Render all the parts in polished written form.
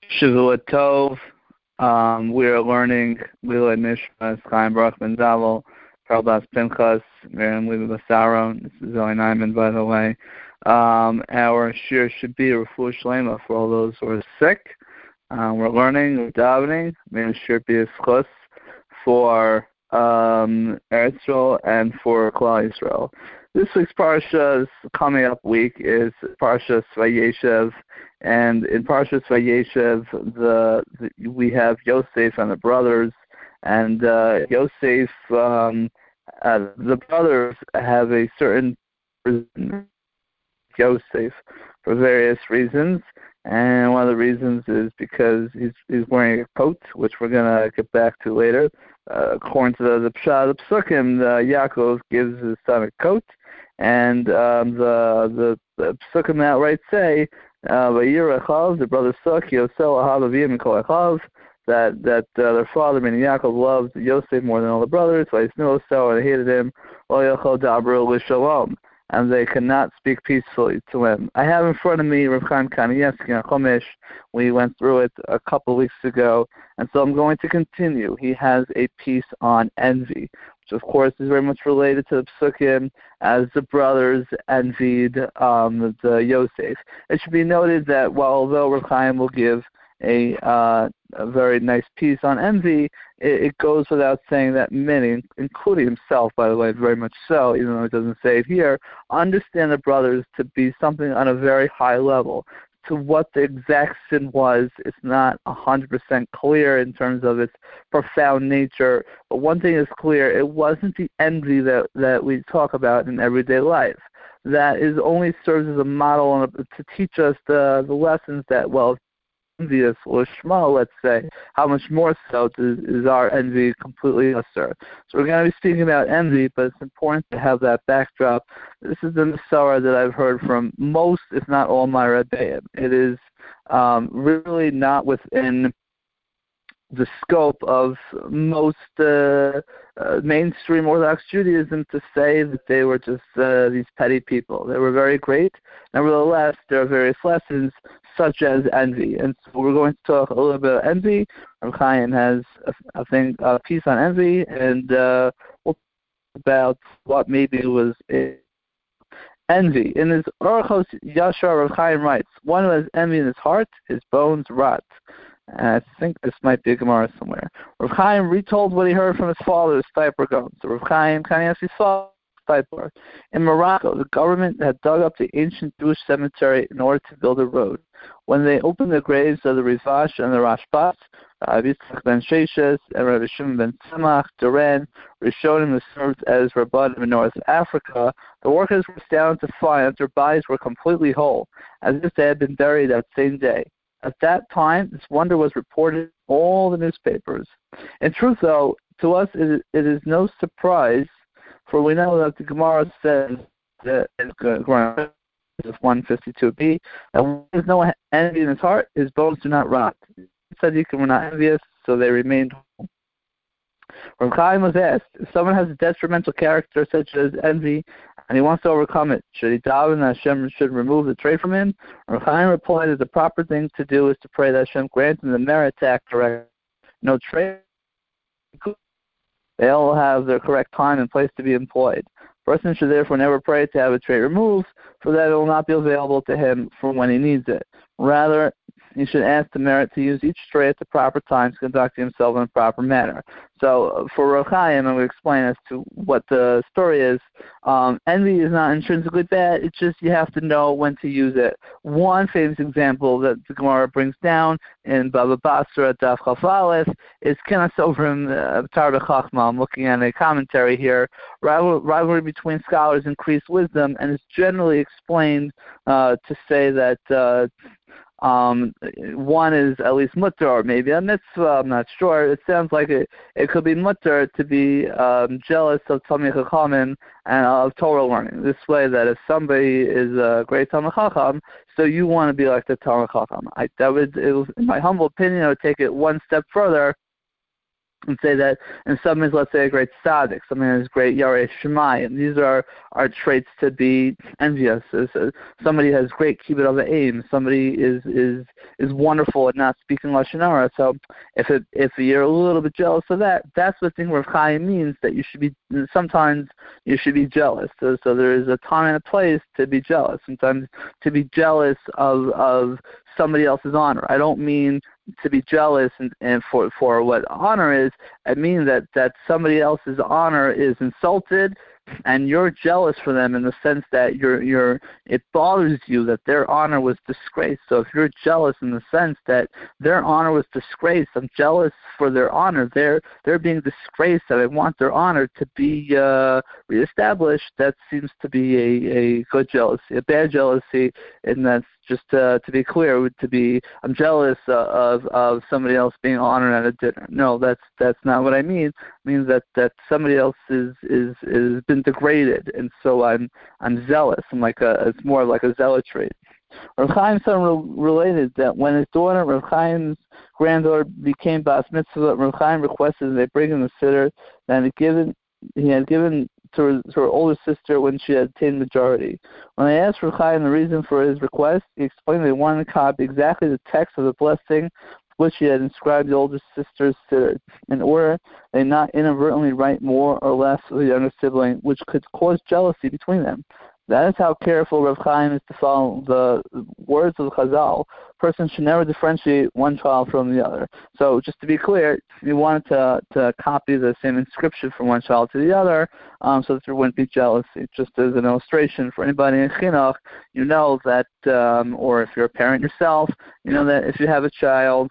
Shavua Tov. We are learning Lila Nishmas, Chaim Baruch Ben Zavel, Parabas Pinchas, Miriam Lila Basaron. This is Zoe Nyman, by the way. Our shir should be a refuah shlema for all those who are sick. We're learning, we're davening. May shir be a schus for Eretz Yisrael and for Klal Yisrael. This week's Parsha's coming up week is Parsha Vayeshev, and in Parsha Vayeshev, we have Yosef and the brothers, and Yosef, the brothers have a certain Yosef for various reasons, and one of the reasons is because he's wearing a coat, which we're going to get back to later. According to the Pshat, the Psukim, Yaakov gives his son a coat, and the Psukim outright say, Vayir Echav, the brother Suk, Yosel Ahav Aviyim Mikol Echav, that their father, meaning Yaakov, loved Yosef more than all the brothers, Vayisnu Osel, and they hated him, Lo Yochel Dabru L'Shalom, and they cannot speak peacefully to him. I have in front of me Rav Chaim Kanievsky on Chumash. We went through it a couple of weeks ago, and so I'm going to continue. He has a piece on envy, which of course is very much related to the Psukim, as the brothers envied the Yosef. It should be noted that although Rav Chaim will give a very nice piece on envy, it goes without saying that many, including himself, by the way, very much so, even though it doesn't say it here, understand the brothers to be something on a very high level. To what the exact sin was, it's not 100% clear in terms of its profound nature. But one thing is clear, it wasn't the envy that we talk about in everyday life. That is only serves as a model to teach us the lessons that, envious or shma, let's say, how much more so is our envy completely usher. So we're going to be speaking about envy, but it's important to have that backdrop. This is the Masorah that I've heard from most, if not all, my Rebbeim. It is really not within the scope of most mainstream Orthodox Judaism to say that they were just these petty people. They were very great. Nevertheless, there are various lessons such as envy. And so we're going to talk a little bit about envy. Rav Chaim has, a piece on envy, and we'll talk about what maybe was envy. In his Orchos Yashar, Rav Chaim writes, one who has envy in his heart, his bones rot. And I think this might be a Gemara somewhere. Rav Chaim retold what he heard from his father, Steiper Gaon. So Rav Chaim Kanievsky's father, Steiper. In Morocco, the government had dug up the ancient Jewish cemetery in order to build a road. When they opened the graves of the Rivash and the Rashbat, Rabbi Yitzchak ben Sheshes and Rabbi Shimon ben Tzemach, Duran, Rishonim, who served as Rabbanim in North Africa, the workers were astounded to find that their bodies were completely whole, as if they had been buried that same day. At that time, this wonder was reported in all the newspapers. In truth, though, to us it is no surprise, for we know that the Gemara says that in Gemara 152b, that when there is no envy in his heart, his bones do not rot. Tzaddikim were not envious, so they remained whole. Rav Chaim was asked, if someone has a detrimental character such as envy, and he wants to overcome it, should he daven that Hashem should remove the trait from him? Rav Chaim replied that the proper thing to do is to pray that Hashem grants him the merit to act correctly. No trait, they all have their correct time and place to be employed. A person should therefore never pray to have a trait removed, for that it will not be available to him from when he needs it. Rather, he should ask the merit to use each trait at the proper time to conduct himself in a proper manner. So for Rav Chaim, I'm going to explain as to what the story is. Envy is not intrinsically bad. It's just you have to know when to use it. One famous example that the Gemara brings down in Baba Basra at Daf Chaf Aleph is Kenas Ovrim Tarda Chachma. I'm looking at a commentary here. Rivalry between scholars increased wisdom, and it's generally explained to say that one is at least mutter, or maybe a mitzvah, I'm not sure. It sounds like it could be mutter to be jealous of Talmid Chachamim and of Torah learning. This way that if somebody is a great Talmid Chacham, so you want to be like the Talmid Chacham. In my humble opinion, I would take it one step further and say that, and someone is, let's say, a great tzaddik, someone is great yarei shemayim. These are traits to be envious. Somebody has great kibbud of aim. Somebody is wonderful at not speaking lashon hara. So if you're a little bit jealous of that, that's what the thing Rav Chaim means, that you should be, sometimes you should be jealous. So there is a time and a place to be jealous. Sometimes to be jealous of somebody else's honor. I don't mean to be jealous and for what honor is. I mean that somebody else's honor is insulted, and you're jealous for them in the sense that it bothers you that their honor was disgraced. So if you're jealous in the sense that their honor was disgraced, I'm jealous for their honor. They're being disgraced, and I want their honor to be reestablished. That seems to be a good jealousy. A bad jealousy, and that's just to be clear, would to be I'm jealous of somebody else being honored at a dinner. No, that's not what I mean. It means that somebody else is been degraded, and so I'm zealous. It's more like a zealotry. Rav Chaim related that when his daughter, Rav Chaim's granddaughter, became bas mitzvah, Rav Chaim requested that they bring him the siddur that he had given to her older sister when she had attained majority. When they asked Rav Chaim the reason for his request, he explained they wanted to copy exactly the text of the blessing which he had inscribed the older sister's siddur, in order they not inadvertently write more or less of the younger sibling, which could cause jealousy between them. That is how careful Rav Chaim is to follow the words of the Chazal. A person should never differentiate one child from the other. So just to be clear, he wanted to copy the same inscription from one child to the other, so that there wouldn't be jealousy. Just as an illustration for anybody in Chinuch, you know that, or if you're a parent yourself, you know that if you have a child,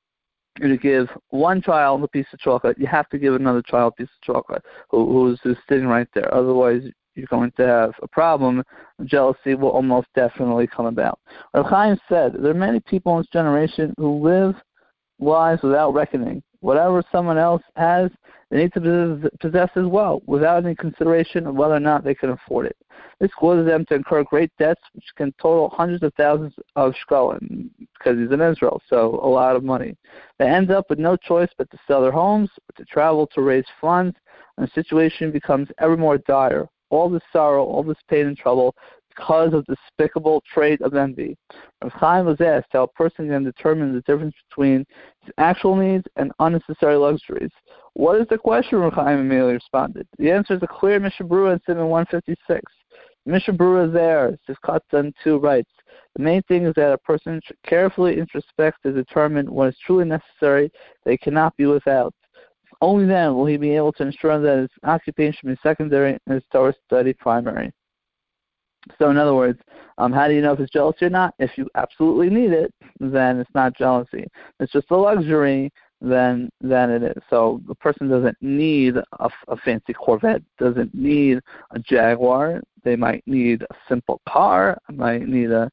to give one child a piece of chocolate, you have to give another child a piece of chocolate who's sitting right there. Otherwise, you're going to have a problem. Jealousy will almost definitely come about. Rav Chaim said, there are many people in this generation who live lives without reckoning. Whatever someone else has, they need to possess as well, without any consideration of whether or not they can afford it. This causes them to incur great debts, which can total hundreds of thousands of shkolim, because he's in Israel, so a lot of money. They end up with no choice but to sell their homes or to travel to raise funds, and the situation becomes ever more dire. All this sorrow, all this pain and trouble, because of the despicable trait of envy. Rav Chaim was asked how a person can determine the difference between his actual needs and unnecessary luxuries. What is the question? Rav Chaim immediately responded. The answer is a clear Mishnah Berurah in Siman 156. Mishnah Berurah there, Sifkat 2 writes, the main thing is that a person should carefully introspect to determine what is truly necessary that he cannot be without. Only then will he be able to ensure that his occupation is secondary and his Torah study primary. So in other words, how do you know if it's jealousy or not? If you absolutely need it, then it's not jealousy. It's just a luxury, then it is. So the person doesn't need a fancy Corvette, doesn't need a Jaguar. They might need a simple car, might need a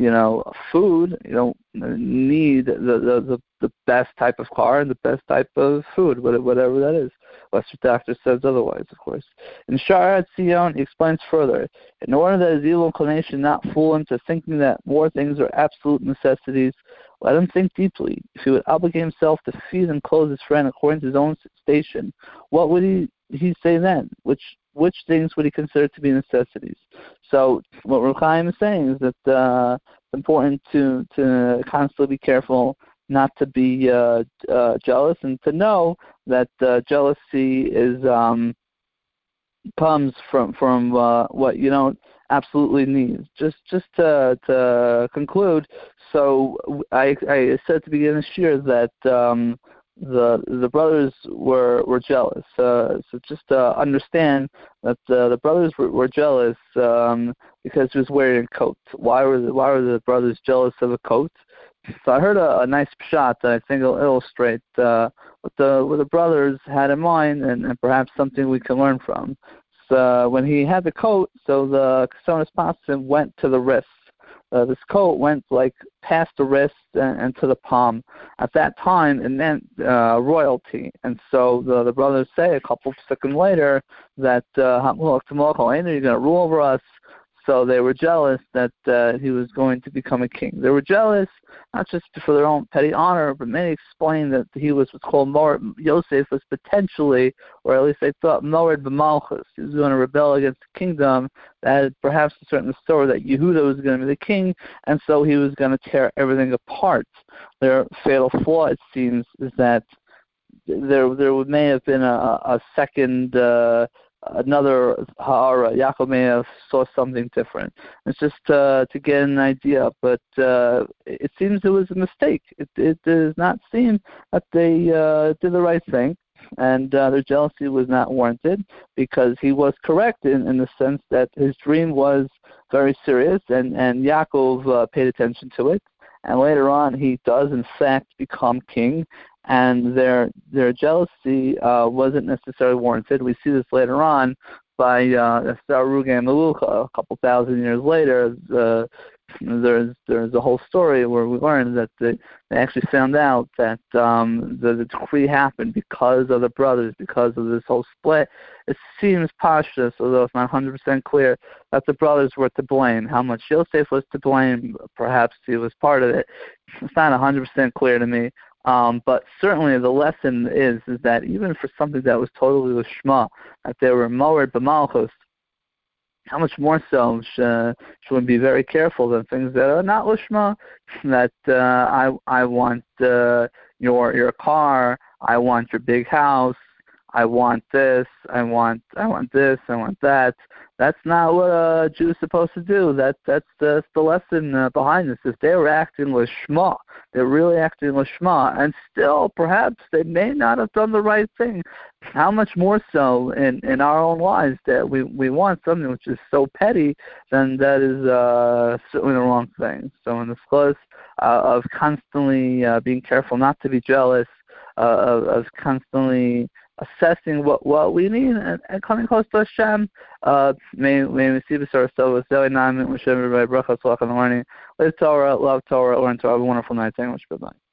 food. You don't need the best type of car and the best type of food, whatever that is. Unless your doctor says otherwise, of course. In Sha'ar Tzion, he explains further, in order that his evil inclination not fool him to thinking that more things are absolute necessities, let him think deeply. If he would obligate himself to feed and clothe his friend according to his own station, what would he say then? Which things would he consider to be necessities? So what Rav Chaim is saying is that it's important to constantly be careful not to be jealous, and to know that jealousy is comes from what you don't absolutely need. Just to conclude, so I said at the beginning of this year that the brothers were jealous. So just to understand that the brothers were jealous because he was wearing a coat. Why were the brothers jealous of a coat? So I heard a nice pshat that I think will illustrate what the brothers had in mind, and perhaps something we can learn from. So when he had the coat, so the Kesonas Pasim went to the wrist. This coat went like past the wrist and to the palm. At that time, it meant royalty. And so the brothers say a couple of seconds later that you're going to rule over us. So they were jealous that he was going to become a king. They were jealous not just for their own petty honor, but many explained that he was what's called Yosef was potentially, or at least they thought, Mored b'malchus. He was going to rebel against the kingdom. That perhaps a certain story that Yehuda was going to be the king, and so he was going to tear everything apart. Their fatal flaw, it seems, is that there may have been a second, another ha'ara. Yaakov may have saw something different. It's just to get an idea, but it seems it was a mistake. It does not seem that they did the right thing, and their jealousy was not warranted, because he was correct in the sense that his dream was very serious, and Yaakov paid attention to it, and later on he does in fact become king, and their jealousy wasn't necessarily warranted. We see this later on by Sarug and Melucha. A couple thousand years later, there's a whole story where we learn that they actually found out that the decree happened because of the brothers, because of this whole split. It seems pashtus, although it's not 100% clear, that the brothers were to blame. How much Yosef was to blame, perhaps he was part of it. It's not 100% clear to me. But certainly the lesson is that even for something that was totally lishma, that they were moed b'malchus, how much more so should we be very careful than things that are not lishma? That I want your car, I want your big house, I want this, I want this, I want that. That's not what a Jew is supposed to do. That's the lesson behind this. If they were acting lishma, they're really acting lishma, and still perhaps they may not have done the right thing. How much more so in our own lives that we want something which is so petty, then that is certainly the wrong thing. So in this clause of constantly being careful not to be jealous, of constantly assessing what we need and coming close to Hashem. May we see this ourselves. Daily 9 minutes. Bracha, tzlach in the morning. Live Torah, love Torah, learn Torah. Have a wonderful night. Thank you much. Goodbye.